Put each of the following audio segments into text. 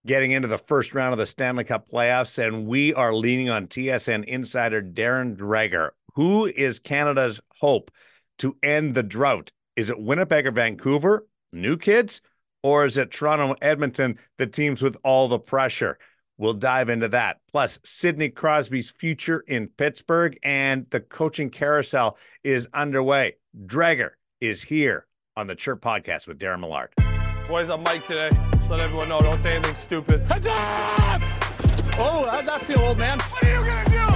getting into the first round of the Stanley Cup playoffs, and we are leaning on TSN insider Darren Dreger. Who is Canada's hope to end the drought? Is it Winnipeg or Vancouver, new kids, or is it Toronto, Edmonton, the teams with all the pressure? We'll dive into that. Plus, Sidney Crosby's future in Pittsburgh and the coaching carousel is underway. Dreger is here on the Chirp Podcast with Darren Millard. Boys, I'm Mike today. Just let everyone know, don't say anything stupid. Heads up! Oh, how'd that feel, old man? What are you gonna do?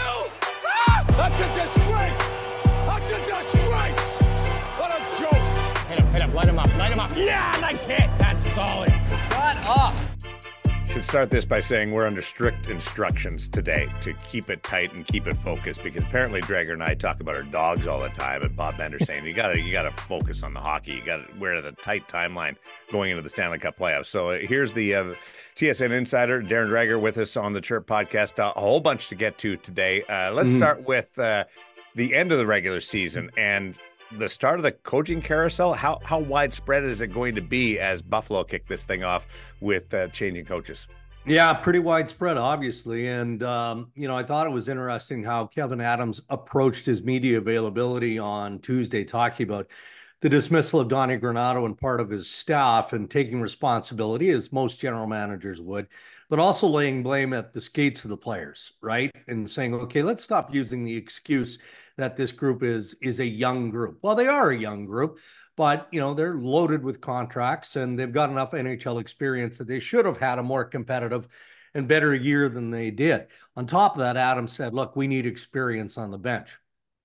That's a disgrace! That's a disgrace! What a joke! Hit him, light him up. Yeah, nice hit! That's solid. Shut up! Should start this by saying we're under strict instructions today to keep it tight and keep it focused, because apparently Dreger and I talk about our dogs all the time, and Bob Bender saying you gotta focus on the hockey. We're the tight timeline going into the Stanley Cup playoffs. So here's the TSN insider Darren Dreger with us on the Chirp Podcast. A whole bunch to get to today. Let's start with the end of the regular season and the start of the coaching carousel. How widespread is it going to be as Buffalo kick this thing off with changing coaches? Yeah, pretty widespread, obviously. And, I thought it was interesting how Kevin Adams approached his media availability on Tuesday, talking about the dismissal of Donnie Granato and part of his staff and taking responsibility, as most general managers would, but also laying blame at the skates of the players, right? And saying, okay, let's stop using the excuse that this group is a young group. Well, they are a young group, but they're loaded with contracts and they've got enough NHL experience that they should have had a more competitive and better year than they did. On top of that, Adams said, look, we need experience on the bench.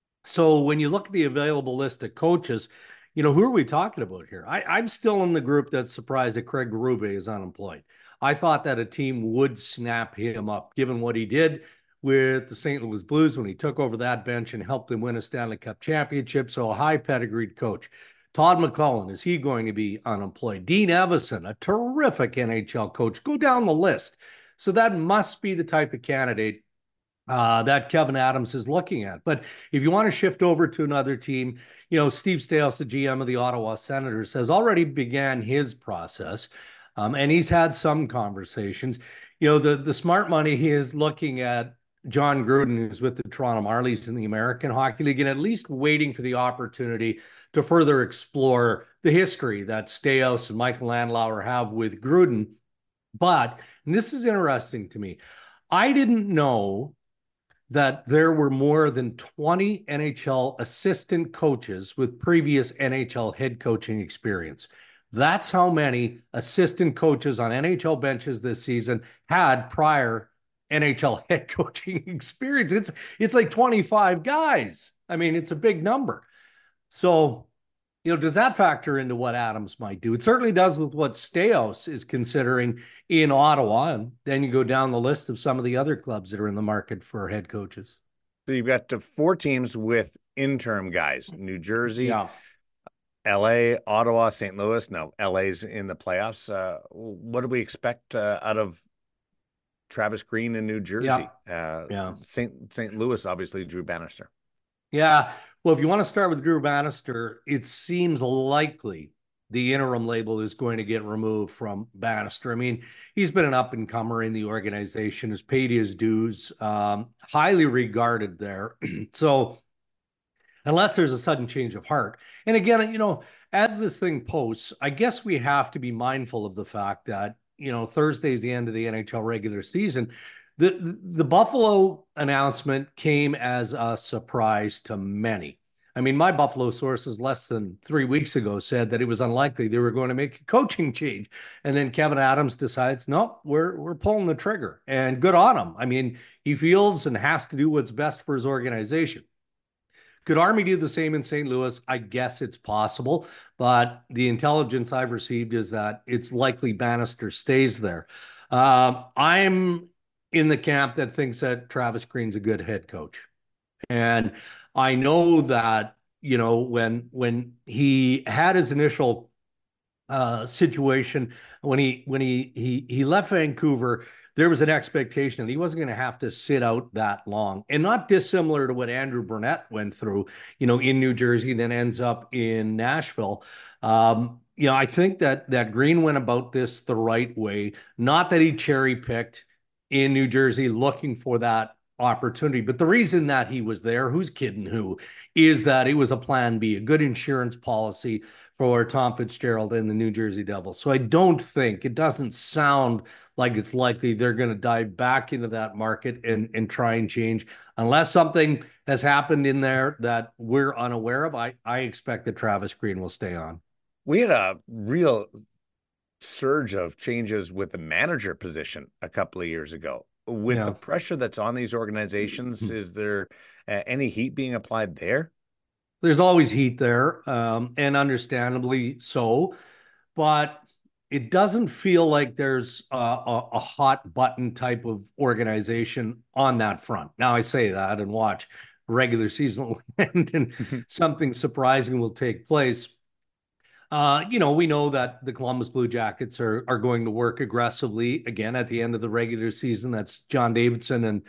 So when you look at the available list of coaches, who are we talking about here? I'm still in the group that's surprised that Craig Berube is unemployed. I thought that a team would snap him up, given what he did with the St. Louis Blues when he took over that bench and helped them win a Stanley Cup championship. So a high pedigreed coach. Todd McClellan, is he going to be unemployed? Dean Evison, a terrific NHL coach. Go down the list. So that must be the type of candidate that Kevin Adams is looking at. But if you want to shift over to another team, Steve Staios, the GM of the Ottawa Senators, has already began his process. And he's had some conversations. The smart money he is looking at John Gruden, who's with the Toronto Marlies in the American Hockey League, and at least waiting for the opportunity to further explore the history that Staios and Michael Landauer have with Gruden. But, and this is interesting to me, I didn't know that there were more than 20 NHL assistant coaches with previous NHL head coaching experience. That's how many assistant coaches on NHL benches this season had prior NHL head coaching experience. It's like 25 guys. I mean, it's a big number. So, does that factor into what Adams might do? It certainly does with what Staios is considering in Ottawa. And then you go down the list of some of the other clubs that are in the market for head coaches. So you've got 4 teams with interim guys: New Jersey, LA, Ottawa, St. Louis. No, LA's in the playoffs. What do we expect out of Travis Green in New Jersey? St. Louis, obviously, Drew Bannister. Yeah. Well, if you want to start with Drew Bannister, it seems likely the interim label is going to get removed from Bannister. I mean, he's been an up-and-comer in the organization, has paid his dues, highly regarded there. So unless there's a sudden change of heart. And again, as this thing posts, I guess we have to be mindful of the fact that, Thursday's the end of the NHL regular season. The Buffalo announcement came as a surprise to many. I mean, my Buffalo sources less than 3 weeks ago said that it was unlikely they were going to make a coaching change. And then Kevin Adams decides, no, we're pulling the trigger, and good on him. I mean, he feels and has to do what's best for his organization. Could Army do the same in St. Louis? I guess it's possible, but the intelligence I've received is that it's likely Bannister stays there. I'm in the camp that thinks that Travis Green's a good head coach. And I know that, when he had his initial situation, when he left Vancouver, there was an expectation that he wasn't going to have to sit out that long, and not dissimilar to what Andrew Burnett went through, in New Jersey, then ends up in Nashville. I think that Green went about this the right way. Not that he cherry picked in New Jersey looking for that opportunity, but the reason that he was there, who's kidding who, is that it was a plan B, a good insurance policy for Tom Fitzgerald and the New Jersey Devils. So I don't think, it doesn't sound like it's likely they're going to dive back into that market and try and change unless something has happened in there that we're unaware of. I expect that Travis Green will stay on. We had a real surge of changes with the manager position a couple of years ago. With the pressure that's on these organizations, is there any heat being applied there? There's always heat there, and understandably so, but it doesn't feel like there's a hot button type of organization on that front. Now, I say that and watch regular season will end and something surprising will take place. We know that the Columbus Blue Jackets are going to work aggressively again at the end of the regular season. That's John Davidson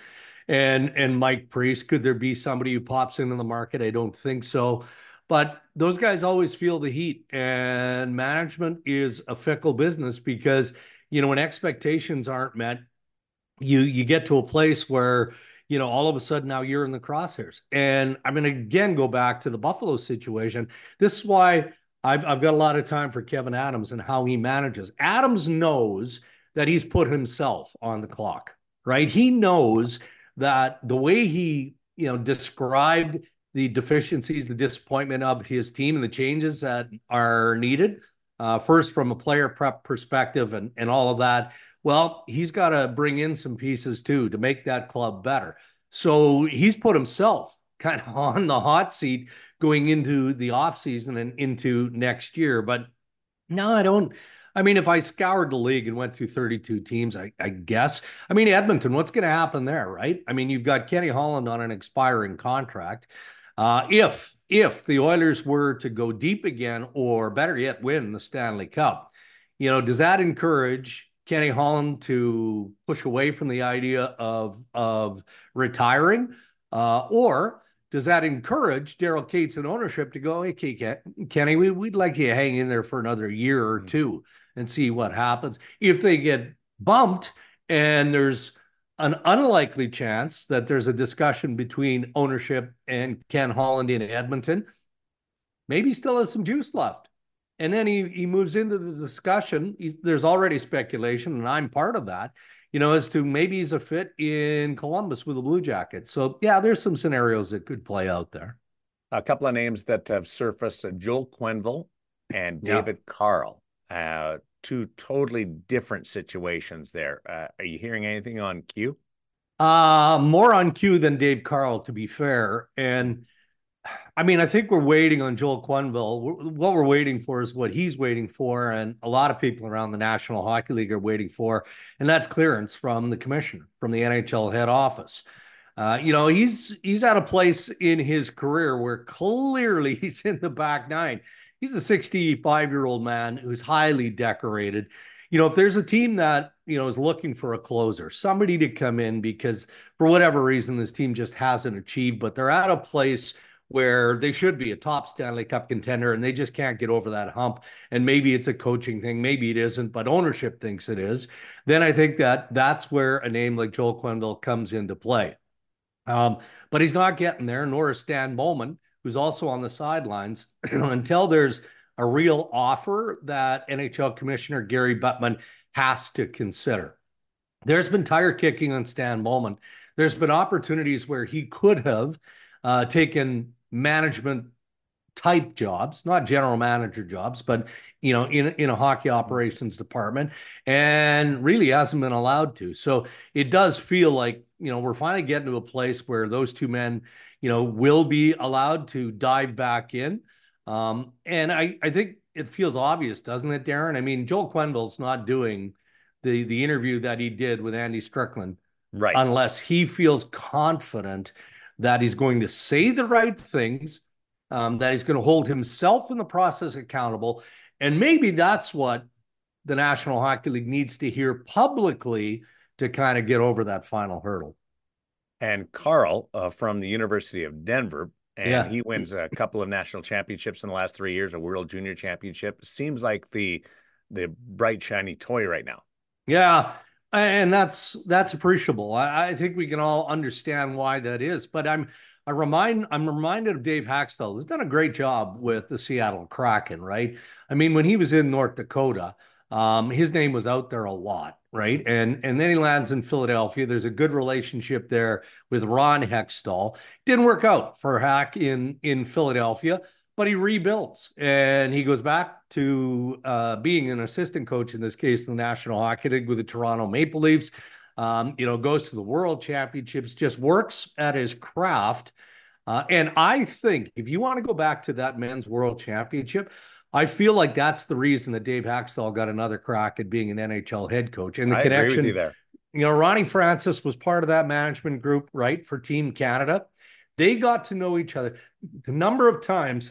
and Mike Priest. Could there be somebody who pops into the market? I don't think so. But those guys always feel the heat, and management is a fickle business because, when expectations aren't met, you get to a place where, all of a sudden now you're in the crosshairs. And I'm going to again go back to the Buffalo situation. This is why I've got a lot of time for Kevyn Adams and how he manages. Adams knows that he's put himself on the clock, right? He knows that the way he, described the deficiencies, the disappointment of his team and the changes that are needed, first from a player prep perspective and all of that, well, he's got to bring in some pieces too to make that club better. So he's put himself kind of on the hot seat going into the offseason and into next year. But no, I don't. I mean, if I scoured the league and went through 32 teams, I guess. I mean, Edmonton, what's going to happen there, right? I mean, you've got Kenny Holland on an expiring contract. If the Oilers were to go deep again, or better yet, win the Stanley Cup, does that encourage Kenny Holland to push away from the idea of retiring? Or does that encourage Daryl Cates and ownership to go, hey, Kenny, we'd like you to hang in there for another year or two and see what happens? If they get bumped and there's an unlikely chance that there's a discussion between ownership and Ken Holland in Edmonton, maybe he still has some juice left. And then he moves into the discussion. There's already speculation, and I'm part of that, as to maybe he's a fit in Columbus with the Blue Jackets. So, yeah, there's some scenarios that could play out there. A couple of names that have surfaced, Joel Quenneville and David Carl. Two totally different situations there. Are you hearing anything on Q? More on Q than Dave Carl, to be fair. And I mean, I think we're waiting on Joel Quenneville. What we're waiting for is what he's waiting for, and a lot of people around the National Hockey League are waiting for, and that's clearance from the commissioner, from the NHL head office. He's at a place in his career where clearly he's in the back nine. He's a 65-year-old man who's highly decorated. If there's a team that, is looking for a closer, somebody to come in because for whatever reason this team just hasn't achieved, but they're at a place where they should be a top Stanley Cup contender and they just can't get over that hump. And maybe it's a coaching thing, maybe it isn't, but ownership thinks it is. Then I think that's where a name like Joel Quenneville comes into play. But he's not getting there, nor is Stan Bowman, who's also on the sidelines, until there's a real offer that NHL Commissioner Gary Bettman has to consider. There's been tire kicking on Stan Bowman. There's been opportunities where he could have taken management type jobs, not general manager jobs, but in a hockey operations department, and really hasn't been allowed to. So it does feel like we're finally getting to a place where those two men will be allowed to dive back in. And I think it feels obvious, doesn't it, Darren? I mean, Joel Quenneville's not doing the interview that he did with Andy Strickland, right, unless he feels confident that he's going to say the right things, that he's going to hold himself in the process accountable. And maybe that's what the National Hockey League needs to hear publicly to kind of get over that final hurdle. And Carl from the University of Denver and he wins a couple of national championships in the last 3 years, a World Junior Championship. Seems like the bright, shiny toy right now. Yeah, and that's appreciable. I think we can all understand why that is. But I'm reminded of Dave Hakstol, who's done a great job with the Seattle Kraken, right? I mean, when he was in North Dakota, his name was out there a lot, right? And then he lands in Philadelphia. There's a good relationship there with Ron Hextall. Didn't work out for Hack in Philadelphia, but he rebuilds and he goes back to being an assistant coach, in this case, the National Hockey League with the Toronto Maple Leafs. Goes to the World Championships, just works at his craft. And I think if you want to go back to that men's World Championship, I feel like that's the reason that Dave Hakstol got another crack at being an NHL head coach. And the connection, agree with you there. Ronnie Francis was part of that management group, right, for Team Canada. They got to know each other. The number of times,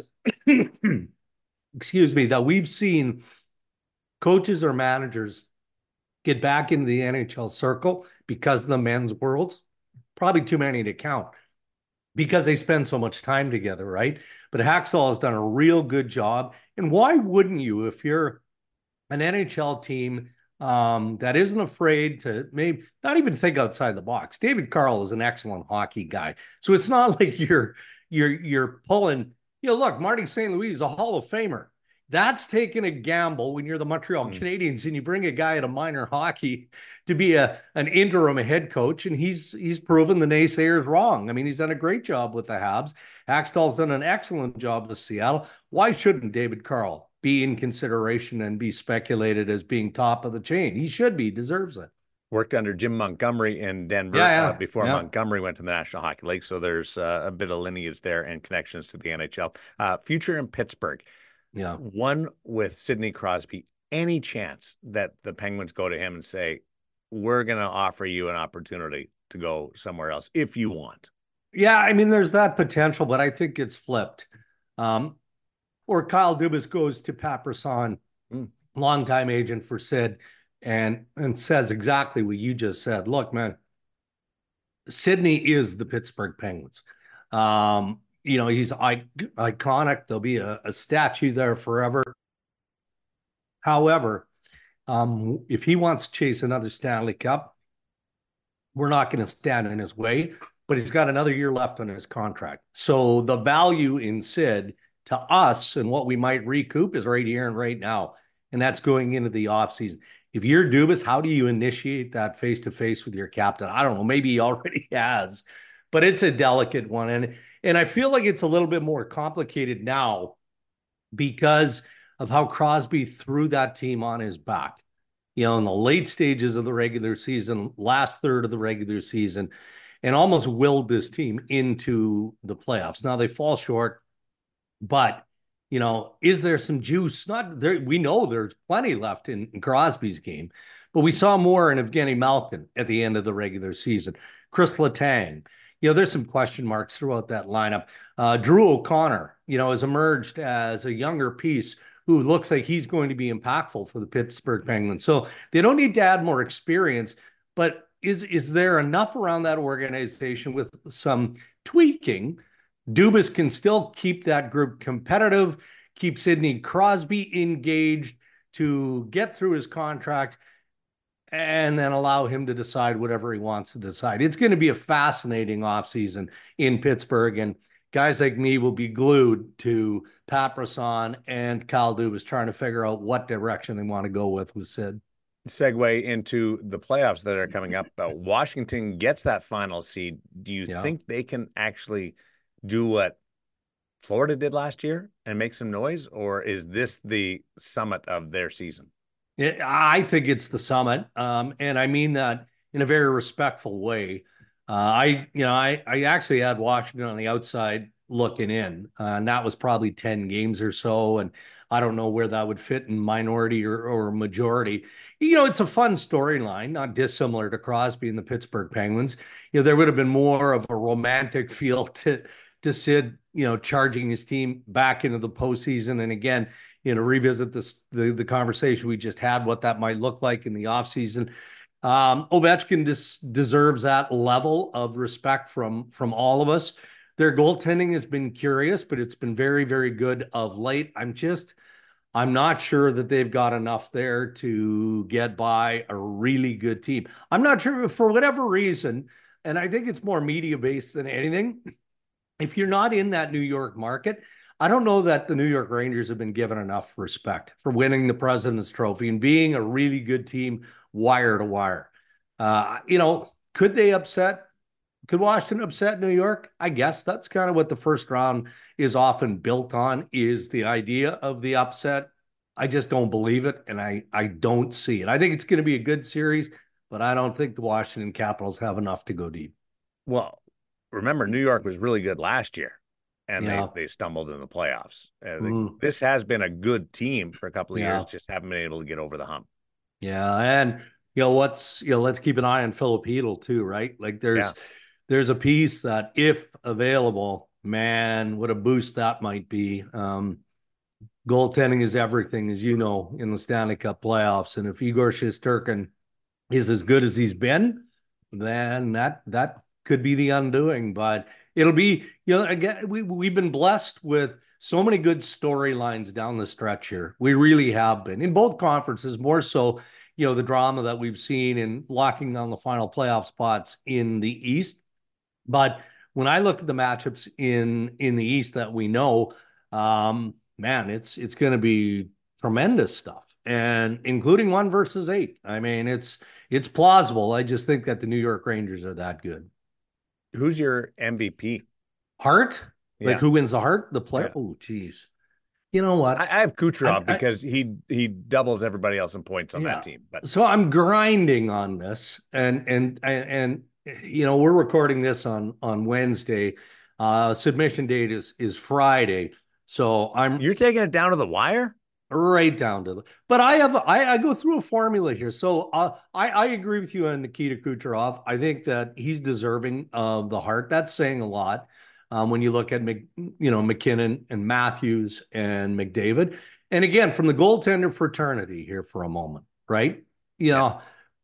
excuse me, that we've seen coaches or managers get back into the NHL circle because of the men's worlds, probably too many to count, because they spend so much time together, right? But Hakstol has done a real good job. And why wouldn't you, if you're an NHL team that isn't afraid to maybe not even think outside the box? David Carl is an excellent hockey guy. So it's not like you're pulling, look, Marty St. Louis is a Hall of Famer. That's taking a gamble when you're the Montreal Canadiens and you bring a guy out of minor hockey to be an interim head coach, and he's proven the naysayers wrong. I mean, he's done a great job with the Habs. Hakstol's done an excellent job with Seattle. Why shouldn't David Carl be in consideration and be speculated as being top of the chain? He should be, deserves it. Worked under Jim Montgomery in Denver before Montgomery went to the National Hockey League. So there's a bit of lineage there and connections to the NHL. Future in Pittsburgh. Yeah. One with Sidney Crosby. Any chance that the Penguins go to him and say, we're going to offer you an opportunity to go somewhere else if you want? Yeah, I mean, there's that potential, but I think it's flipped. Or Kyle Dubas goes to Pat Brisson, longtime agent for Sid, and says exactly what you just said. Look, man, Sidney is the Pittsburgh Penguins. He's iconic. There'll be a statue there forever. However, if he wants to chase another Stanley Cup, we're not going to stand in his way, but he's got another year left on his contract. So the value in Sid to us and what we might recoup is right here and right now. And that's going into the offseason. If you're Dubas, how do you initiate that face-to-face with your captain? I don't know. Maybe he already has, but it's a delicate one. And I feel like it's a little bit more complicated now because of how Crosby threw that team on his back, in the late stages of the regular season, last third of the regular season, and almost willed this team into the playoffs. Now they fall short, but, is there some juice? Not there. We know there's plenty left in Crosby's game, but we saw more in Evgeny Malkin at the end of the regular season. Chris Letang. There's some question marks throughout that lineup. Drew O'Connor, has emerged as a younger piece who looks like he's going to be impactful for the Pittsburgh Penguins. So they don't need to add more experience, but is there enough around that organization with some tweaking? Dubas can still keep that group competitive, keep Sidney Crosby engaged to get through his contract, and then allow him to decide whatever he wants to decide. It's going to be a fascinating offseason in Pittsburgh, and guys like me will be glued to Pat Brisson and Kyle Dubas trying to figure out what direction they want to go with Sid. Segue into the playoffs that are coming up. Washington gets that final seed. Do you think they can actually do what Florida did last year and make some noise, or is this the summit of their season? I think it's the summit, and I mean that in a very respectful way. I actually had Washington on the outside looking in, and that was probably 10 games or so, and I don't know where that would fit in minority or majority. It's a fun storyline, not dissimilar to Crosby and the Pittsburgh Penguins. There would have been more of a romantic feel to Sid, charging his team back into the postseason, and again, revisit the conversation we just had, what that might look like in the offseason. Ovechkin deserves that level of respect from all of us. Their goaltending has been curious, but it's been very, very good of late. I'm not sure that they've got enough there to get by a really good team. I'm not sure for whatever reason, and I think it's more media based than anything. If you're not in that New York market, I don't know that the New York Rangers have been given enough respect for winning the President's Trophy and being a really good team wire to wire. Could they upset? Could Washington upset New York? I guess that's kind of what the first round is often built on, is the idea of the upset. I just don't believe it, and I don't see it. I think it's going to be a good series, but I don't think the Washington Capitals have enough to go deep. Well, remember, New York was really good last year, and they stumbled in the playoffs. This has been a good team for a couple of years, just haven't been able to get over the hump. Yeah, and let's keep an eye on Filip Chytil too, right? Like there's a piece that, if available, man, what a boost that might be. Goaltending is everything, as you know, in the Stanley Cup playoffs. And if Igor Shesterkin is as good as he's been, then that could be the undoing. But it'll be, again, we've been blessed with so many good storylines down the stretch here. We really have been in both conferences, more so, the drama that we've seen in locking down the final playoff spots in the East. But when I look at the matchups in the East that we know, man, it's going to be tremendous stuff, and including 1 versus 8. I mean, it's plausible. I just think that the New York Rangers are that good. Who's your MVP? Hart? Like who wins the Hart? The player? Yeah. Oh, geez. You know what? I have Kucherov because he doubles everybody else in points on that team. But so I'm grinding on this, and we're recording this on Wednesday. Submission date is Friday. So you're taking it down to the wire? Right down to but I go through a formula here. So I agree with you on Nikita Kucherov. I think that he's deserving of the Hart. That's saying a lot. When you look at McKinnon and Matthews and McDavid. And again, from the goaltender fraternity here for a moment, right? Are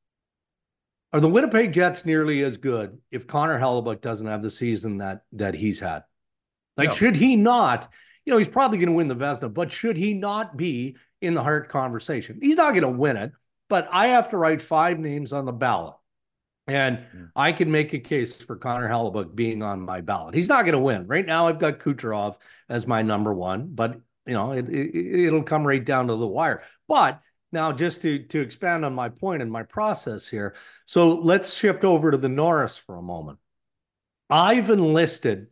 the Winnipeg Jets nearly as good if Connor Hellebuyck doesn't have the season that he's had? Should he not? He's probably going to win the Vezina, but should he not be in the Hart conversation? He's not going to win it, but I have to write 5 names on the ballot. And I can make a case for Connor Hellebuyck being on my ballot. He's not going to win. Right now, I've got Kucherov as my number 1, but it'll come right down to the wire. But now, just to expand on my point and my process here, so let's shift over to the Norris for a moment. I've enlisted.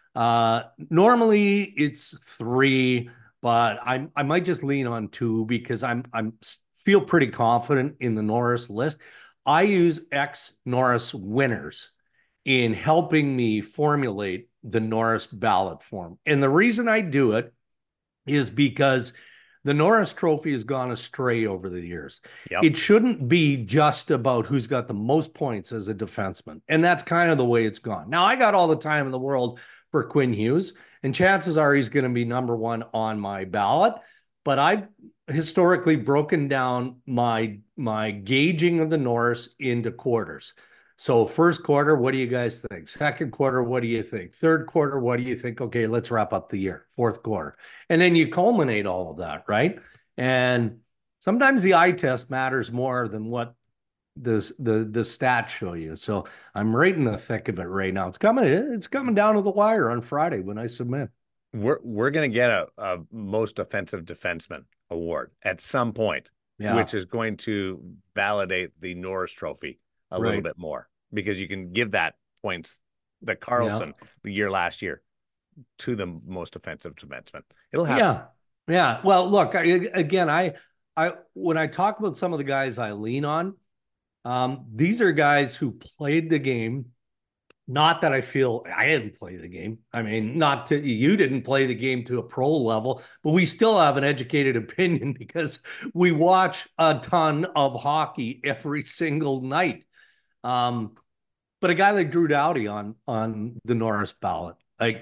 Normally it's 3, but I might just lean on 2 because I'm feel pretty confident in the Norris list. I use ex-Norris winners in helping me formulate the Norris ballot form. And the reason I do it is because the Norris Trophy has gone astray over the years. Yep. It shouldn't be just about who's got the most points as a defenseman. And that's kind of the way it's gone. Now, I got all the time in the world for Quinn Hughes, and chances are he's going to be number 1 on my ballot. But I've historically broken down my gauging of the Norris into quarters. So first quarter, what do you guys think? Second quarter, what do you think? Third quarter, what do you think? Okay, let's wrap up the year. Fourth quarter. And then you culminate all of that, right? And sometimes the eye test matters more than what the stats show you. So I'm right in the thick of it right now. It's coming down to the wire on Friday when I submit. We're going to get a most offensive defenseman award at some point, which is going to validate the Norris Trophy a little bit more, because you can give that points, the Carlson the year last year, to the most offensive defenseman. It'll happen. Yeah. Well, look, I when I talk about some of the guys I lean on, these are guys who played the game. Not that I feel I didn't play the game. I mean, you didn't play the game to a pro level, but we still have an educated opinion because we watch a ton of hockey every single night. But a guy like Drew Doughty on the Norris ballot,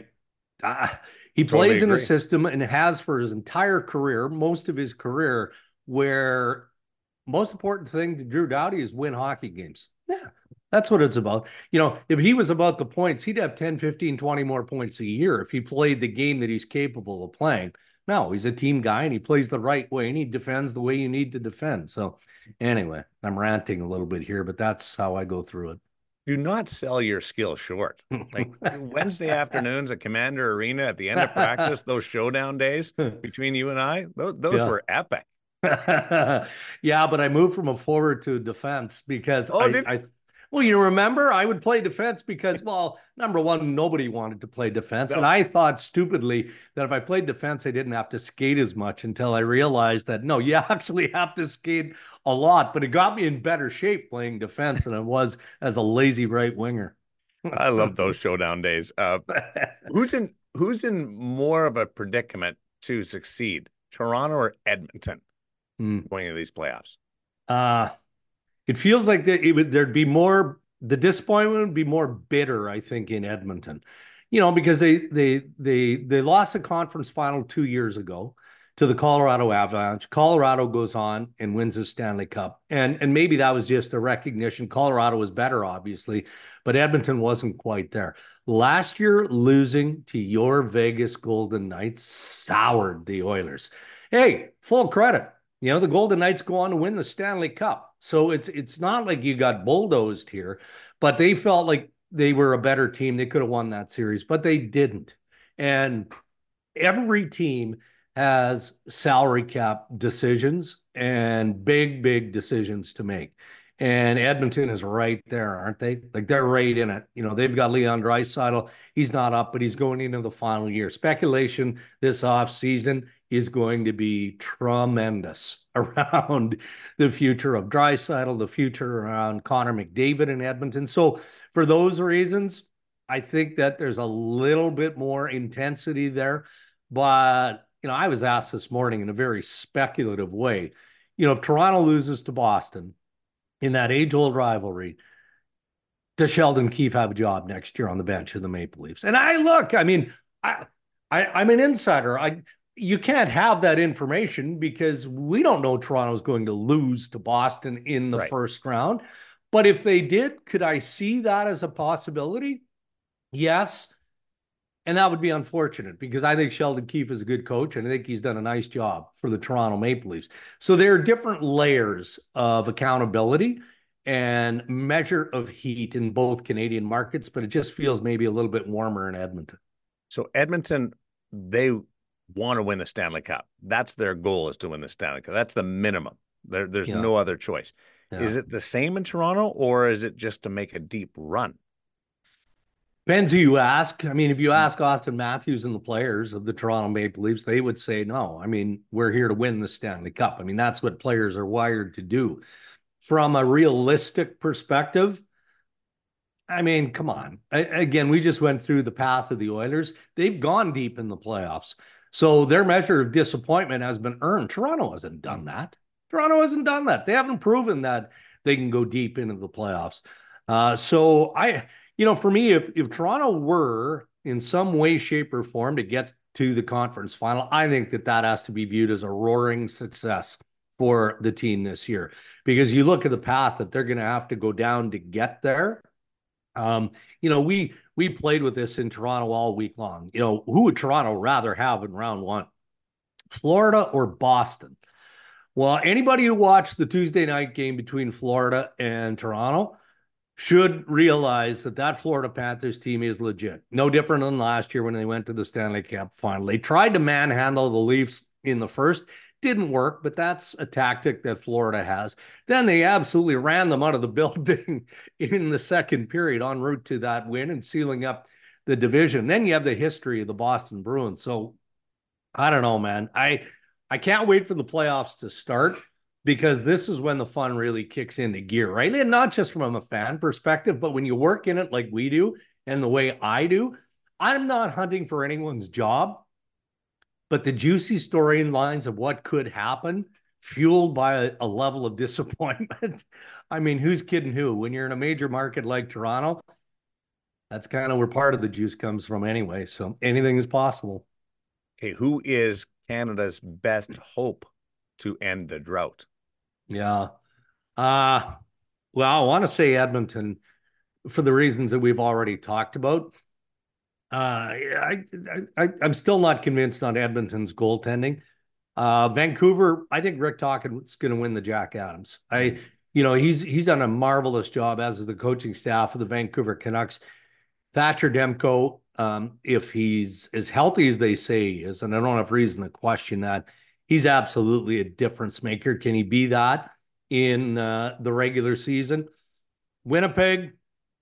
he plays in a system and has for his entire career, most of his career, where most important thing to Drew Doughty is win hockey games. Yeah. That's what it's about. If he was about the points, he'd have 10, 15, 20 more points a year if he played the game that he's capable of playing. No, he's a team guy and he plays the right way and he defends the way you need to defend. So anyway, I'm ranting a little bit here, but that's how I go through it. Do not sell your skill short. Like Wednesday afternoons at Commander Arena at the end of practice, those showdown days between you and I, those were epic. Yeah, but I moved from a forward to defense because well, you remember I would play defense because, well, number one, nobody wanted to play defense. No. And I thought stupidly that if I played defense, I didn't have to skate as much until I realized that, no, you actually have to skate a lot. But it got me in better shape playing defense than I was as a lazy right winger. I love those showdown days. Who's in more of a predicament to succeed, Toronto or Edmonton going into these playoffs? It feels like there'd be more, the disappointment would be more bitter, I think, in Edmonton, because they lost the conference final 2 years ago to the Colorado Avalanche. Colorado goes on and wins the Stanley Cup. And maybe that was just a recognition. Colorado was better, obviously, but Edmonton wasn't quite there. Last year, losing to your Vegas Golden Knights soured the Oilers. Hey, full credit. The Golden Knights go on to win the Stanley Cup. So it's not like you got bulldozed here, but they felt like they were a better team. They could have won that series, but they didn't. And every team has salary cap decisions and big, big decisions to make. And Edmonton is right there, aren't they? Like they're right in it. They've got Leon Draisaitl. He's not up, but he's going into the final year. Speculation this offseason is going to be tremendous around the future of Draisaitl, the future around Connor McDavid in Edmonton. So for those reasons, I think that there's a little bit more intensity there. But, I was asked this morning in a very speculative way, if Toronto loses to Boston in that age-old rivalry, does Sheldon Keefe have a job next year on the bench of the Maple Leafs? And I'm an insider. You can't have that information because we don't know Toronto's going to lose to Boston in the first round. But if they did, could I see that as a possibility? Yes. And that would be unfortunate because I think Sheldon Keefe is a good coach and I think he's done a nice job for the Toronto Maple Leafs. So there are different layers of accountability and measure of heat in both Canadian markets, but it just feels maybe a little bit warmer in Edmonton. So Edmonton, they want to win the Stanley Cup. That's their goal, is to win the Stanley Cup. That's the minimum. There's no other choice. Yeah. Is it the same in Toronto or is it just to make a deep run? Depends who you ask. I mean, if you ask Austin Matthews and the players of the Toronto Maple Leafs, they would say, no, we're here to win the Stanley Cup. That's what players are wired to do. From a realistic perspective, come on. Again, we just went through the path of the Oilers. They've gone deep in the playoffs. So their measure of disappointment has been earned. Toronto hasn't done that. They haven't proven that they can go deep into the playoffs. For me, if Toronto were in some way, shape, or form to get to the conference final, I think that has to be viewed as a roaring success for the team this year. Because you look at the path that they're going to have to go down to get there. We played with this in Toronto all week long. Who would Toronto rather have in round one? Florida or Boston? Well, anybody who watched the Tuesday night game between Florida and Toronto should realize that Florida Panthers team is legit. No different than last year when they went to the Stanley Cup final. They tried to manhandle the Leafs in the first. Didn't work, but that's a tactic that Florida has. Then they absolutely ran them out of the building in the second period en route to that win and sealing up the division. Then you have the history of the Boston Bruins. So I don't know, man. I can't wait for the playoffs to start because this is when the fun really kicks into gear, right? And not just from a fan perspective, but when you work in it like we do and the way I do, I'm not hunting for anyone's job. But the juicy storylines of what could happen, fueled by a level of disappointment. Who's kidding who? When you're in a major market like Toronto, that's kind of where part of the juice comes from anyway. So anything is possible. Okay, who is Canada's best hope to end the drought? Yeah. Well, I want to say Edmonton for the reasons that we've already talked about. I'm still not convinced on Edmonton's goaltending. Vancouver, I think Rick Tocchet's going to win the Jack Adams. He's done a marvelous job, as is the coaching staff of the Vancouver Canucks. Thatcher Demko, if he's as healthy as they say he is, and I don't have reason to question that, he's absolutely a difference maker. Can he be that in the regular season? Winnipeg,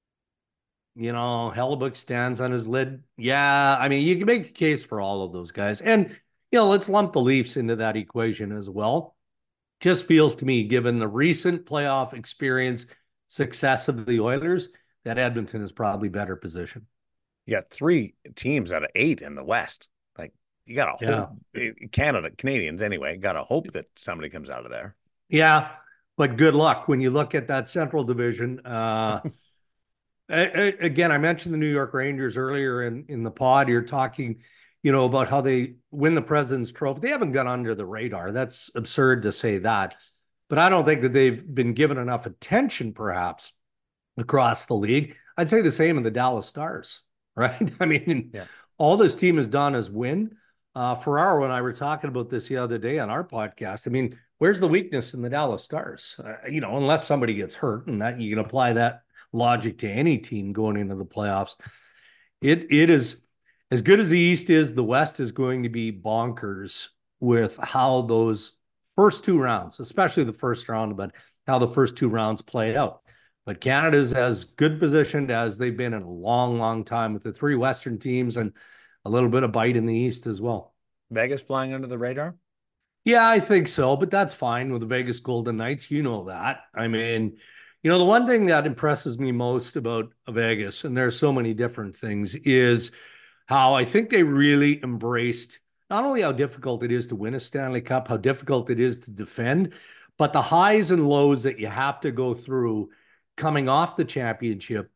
Hellebuyck stands on his lid. Yeah, I mean, you can make a case for all of those guys. And, let's lump the Leafs into that equation as well. Just feels to me, given the recent playoff experience, success of the Oilers, that Edmonton is probably better positioned. You got 3 teams out of 8 in the West. Like, you got to hope, Canadians anyway, got to hope that somebody comes out of there. Yeah, but good luck when you look at that Central Division. Again, I mentioned the New York Rangers earlier in the pod. You're talking, about how they win the President's Trophy. They haven't gone under the radar. That's absurd to say that. But I don't think that they've been given enough attention, perhaps, across the league. I'd say the same in the Dallas Stars, right? I mean, all this team has done is win. Ferraro and I were talking about this the other day on our podcast. I mean, where's the weakness in the Dallas Stars? Unless somebody gets hurt, and that you can apply that logic to any team going into the playoffs. It is as good as the East is. The West is going to be bonkers with how those first 2 rounds, especially the first round, but how the first 2 rounds play out. But Canada's as good positioned as they've been in a long, long time, with the 3 Western teams and a little bit of bite in the East as well. Vegas flying under the radar? Yeah, I think so, but that's fine with the Vegas Golden Knights. That. I mean, the one thing that impresses me most about Vegas, and there's so many different things, is how I think they really embraced not only how difficult it is to win a Stanley Cup, how difficult it is to defend, but the highs and lows that you have to go through coming off the championship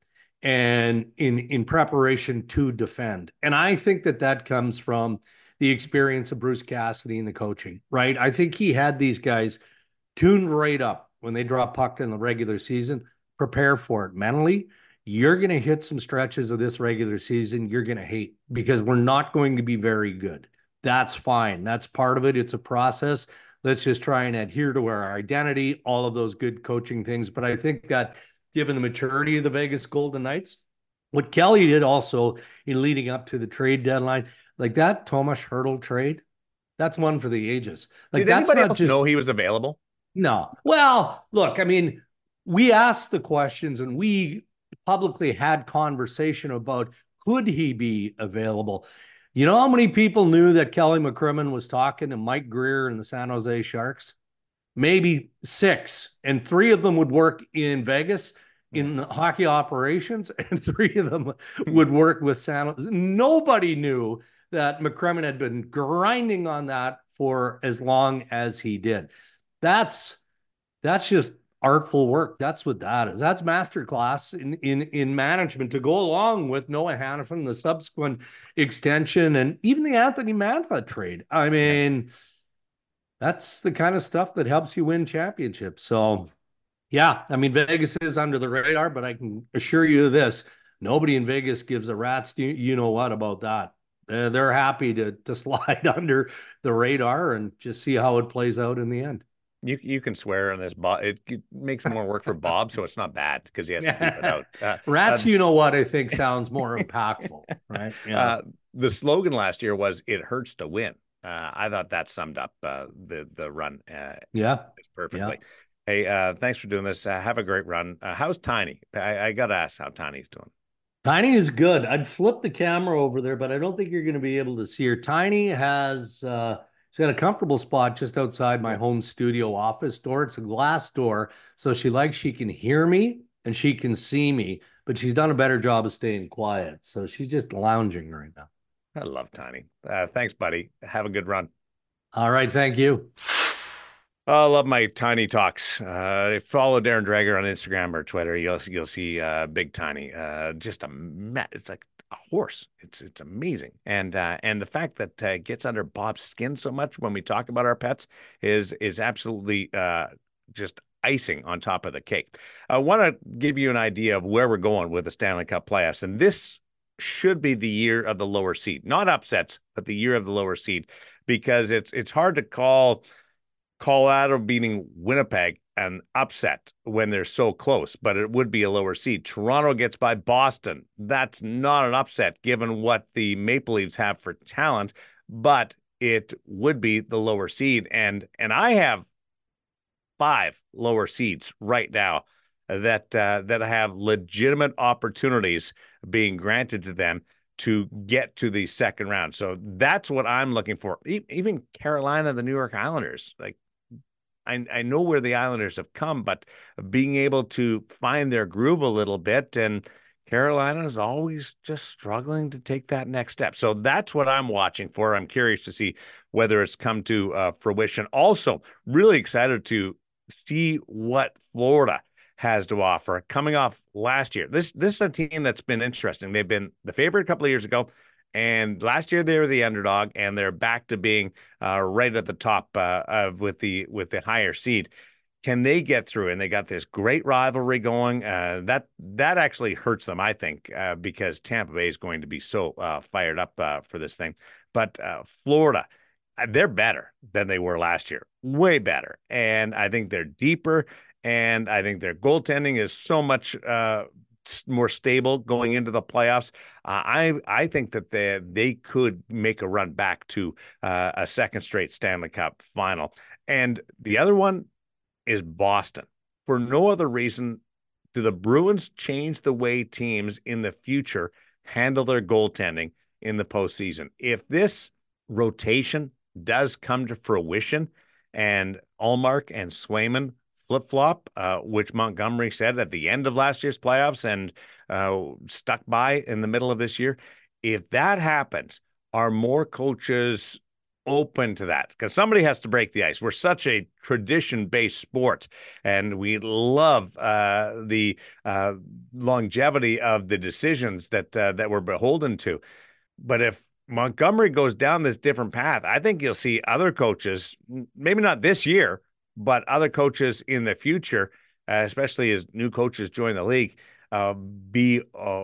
and in preparation to defend. And I think that comes from the experience of Bruce Cassidy and the coaching, right? I think he had these guys tuned right up when they drop puck in the regular season. Prepare for it mentally. You're going to hit some stretches of this regular season you're going to hate, because we're not going to be very good. That's fine. That's part of it. It's a process. Let's just try and adhere to our identity, all of those good coaching things. But I think that given the maturity of the Vegas Golden Knights, what Kelly did also in leading up to the trade deadline, like that Tomas Hertl trade, that's one for the ages. Like, did anybody else know he was available? No. Well, look, I mean, we asked the questions and we publicly had conversation about, could he be available? You know how many people knew that Kelly McCrimmon was talking to Mike Greer and the San Jose Sharks? Maybe 6, and 3 of them would work in Vegas in hockey operations, and 3 of them would work with San Jose. Nobody knew that McCrimmon had been grinding on that for as long as he did. That's just artful work. That's what that is. That's masterclass in management, to go along with Noah Hanifin, the subsequent extension, and even the Anthony Mantha trade. I mean, that's the kind of stuff that helps you win championships. So, yeah, I mean, Vegas is under the radar, but I can assure you this: nobody in Vegas gives a rat's you know what about that. They're happy to slide under the radar and just see how it plays out in the end. You can swear on this, Bob. It makes more work for Bob, so it's not bad because he has to keep it out. Rats, you know what, I think sounds more impactful, right? Yeah. The slogan last year was "It hurts to win." I thought that summed up the run. Perfectly. Yeah. Hey, thanks for doing this. Have a great run. How's Tiny? I got to ask how Tiny's doing. Tiny is good. I'd flip the camera over there, but I don't think you're going to be able to see her. Tiny has she's got a comfortable spot just outside my home studio office door. It's a glass door, so she can hear me and she can see me, but she's done a better job of staying quiet. So she's just lounging right now. I love Tiny. Thanks, buddy. Have a good run. All right. Thank you. I love my Tiny talks. Follow Darren Dreger on Instagram or Twitter. You'll see Big Tiny. It's like a horse. It's amazing. And the fact that gets under Bob's skin so much when we talk about our pets is absolutely just icing on top of the cake. I want to give you an idea of where we're going with the Stanley Cup playoffs, and this should be the year of the lower seed, not upsets, but the year of the lower seed, because it's hard to call Colorado beating Winnipeg an upset when they're so close, but it would be a lower seed. Toronto gets by Boston. That's not an upset given what the Maple Leafs have for talent, but it would be the lower seed. And I have 5 lower seeds right now that have legitimate opportunities being granted to them to get to the second round. So that's what I'm looking for. Even Carolina, the New York Islanders, like I know where the Islanders have come, but being able to find their groove a little bit, and Carolina is always just struggling to take that next step. So that's what I'm watching for. I'm curious to see whether it's come to fruition. Also, really excited to see what Florida has to offer coming off last year. This is a team that's been interesting. They've been the favorite a couple of years ago, and last year they were the underdog, and they're back to being right at the top with the higher seed. Can they get through? And they got this great rivalry going. That actually hurts them, I think, because Tampa Bay is going to be so fired up for this thing. But Florida, they're better than they were last year, way better. And I think they're deeper, and I think their goaltending is so much more stable going into the playoffs. I think that they could make a run back to a second straight Stanley Cup final. And the other one is Boston. For no other reason do the Bruins change the way teams in the future handle their goaltending in the postseason. If this rotation does come to fruition and Ullmark and Swayman flip-flop, which Montgomery said at the end of last year's playoffs and stuck by in the middle of this year, if that happens, are more coaches open to that? Because somebody has to break the ice. We're such a tradition-based sport, and we love the longevity of the decisions that we're beholden to. But if Montgomery goes down this different path, I think you'll see other coaches, maybe not this year, but other coaches in the future, especially as new coaches join the league, be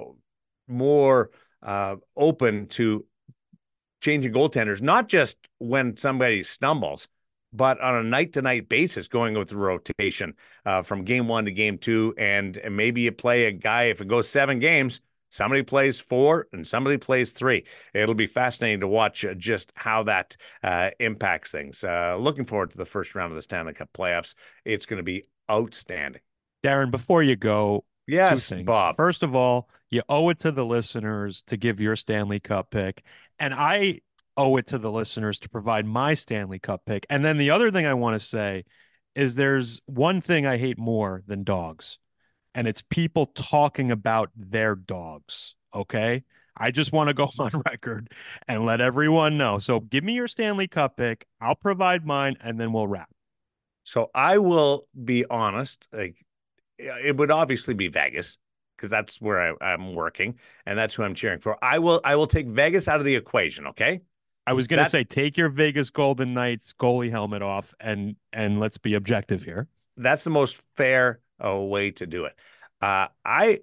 more open to changing goaltenders, not just when somebody stumbles, but on a night-to-night basis, going with the rotation from game 1 to game 2. And maybe you play a guy, if it goes 7 games, somebody plays 4 and somebody plays 3. It'll be fascinating to watch just how that impacts things. Looking forward to the first round of the Stanley Cup playoffs. It's going to be outstanding. Darren, before you go, yes, 2 things. Bob. First of all, you owe it to the listeners to give your Stanley Cup pick, and I owe it to the listeners to provide my Stanley Cup pick. And then the other thing I want to say is there's one thing I hate more than dogs, and it's people talking about their dogs, okay? I just want to go on record and let everyone know. So give me your Stanley Cup pick. I'll provide mine, and then we'll wrap. So I will be honest. Like, it would obviously be Vegas, because that's where I'm working, and that's who I'm cheering for. I will take Vegas out of the equation, okay? I was going to say, take your Vegas Golden Knights goalie helmet off, and let's be objective here. That's the most fair way to do it. I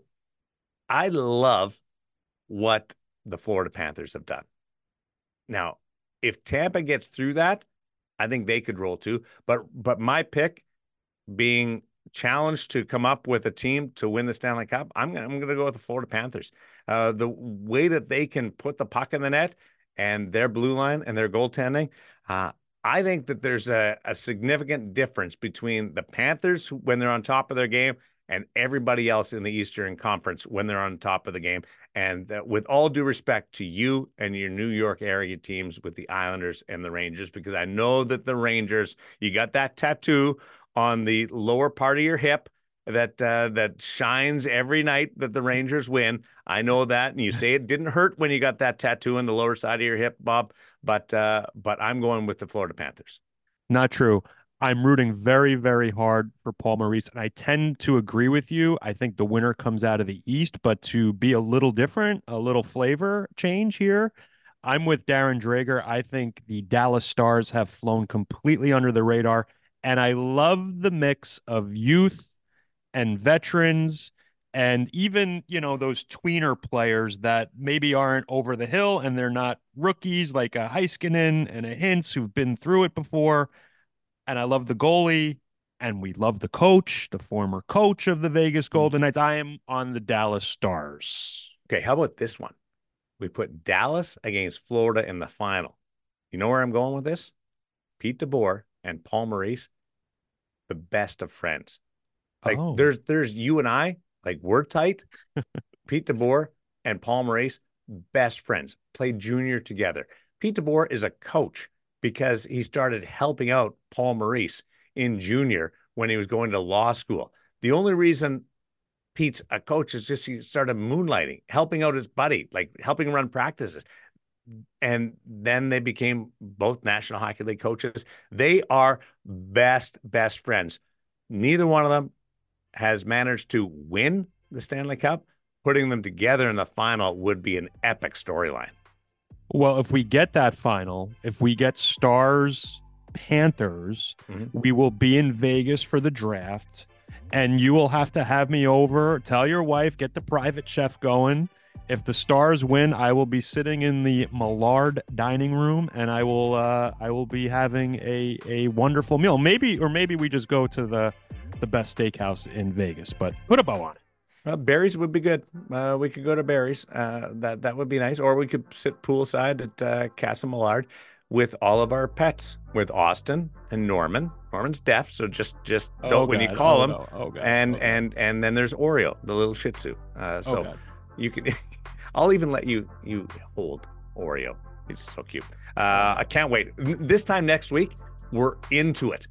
love what the Florida Panthers have done. Now, if Tampa gets through that, I think they could roll too. But my pick, being challenged to come up with a team to win the Stanley Cup, I'm going to go with the Florida Panthers. The way that they can put the puck in the net and their blue line and their goaltending, I think that there's a significant difference between the Panthers when they're on top of their game and everybody else in the Eastern Conference when they're on top of the game. And with all due respect to you and your New York area teams with the Islanders and the Rangers, because I know that the Rangers, you got that tattoo on the lower part of your hip that shines every night that the Rangers win. I know that, and you say it didn't hurt when you got that tattoo on the lower side of your hip, Bob. But I'm going with the Florida Panthers. Not true. I'm rooting very, very hard for Paul Maurice, and I tend to agree with you. I think the winner comes out of the East, but to be a little different, a little flavor change here, I'm with Darren Dreger. I think the Dallas Stars have flown completely under the radar, And I love the mix of youth and veterans and even, those tweener players that maybe aren't over the hill and they're not rookies like a Heiskanen and a Hintz who've been through it before. And I love the goalie, and we love the coach, the former coach of the Vegas Golden Knights. I am on the Dallas Stars. Okay, how about this one? We put Dallas against Florida in the final. You know where I'm going with this? Pete DeBoer and Paul Maurice, the best of friends. Like there's you and I, like we're tight. Pete DeBoer and Paul Maurice, best friends, played junior together. Pete DeBoer is a coach because he started helping out Paul Maurice in junior when he was going to law school. The only reason Pete's a coach is just he started moonlighting, helping out his buddy, like helping him run practices. And then they became both National Hockey League coaches. They are best friends. Neither one of them has managed to win the Stanley Cup. Putting them together in the final would be an epic storyline. Well, if we get that final, if we get Stars, Panthers, we will be in Vegas for the draft, and you will have to have me over. Tell your wife, get the private chef going. If the Stars win, I will be sitting in the Millard dining room, and I will be having a wonderful meal. Maybe we just go to the best steakhouse in Vegas, but put a bow on it. Barry's would be good. We could go to Barry's. That would be nice. Or we could sit poolside at Casa Millard with all of our pets, with Austin and Norman. Norman's deaf, so just don't when you call him. No. Oh, God. And then there's Oreo, the little Shih Tzu. You could. I'll even let you hold Oreo. He's so cute. I can't wait. This time next week, we're into it.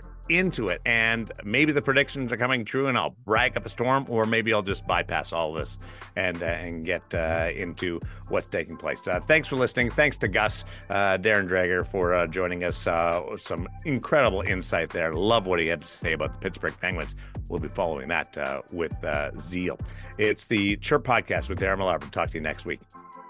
And maybe the predictions are coming true and I'll brag up a storm, or maybe I'll just bypass all this and get into what's taking place. Thanks for listening. Thanks to Gus, Darren Dreger, for joining us. Some incredible insight there. Love what he had to say about the Pittsburgh Penguins. We'll be following that with zeal. It's the Chirp Podcast with Darren Millard. We'll talk to you next week.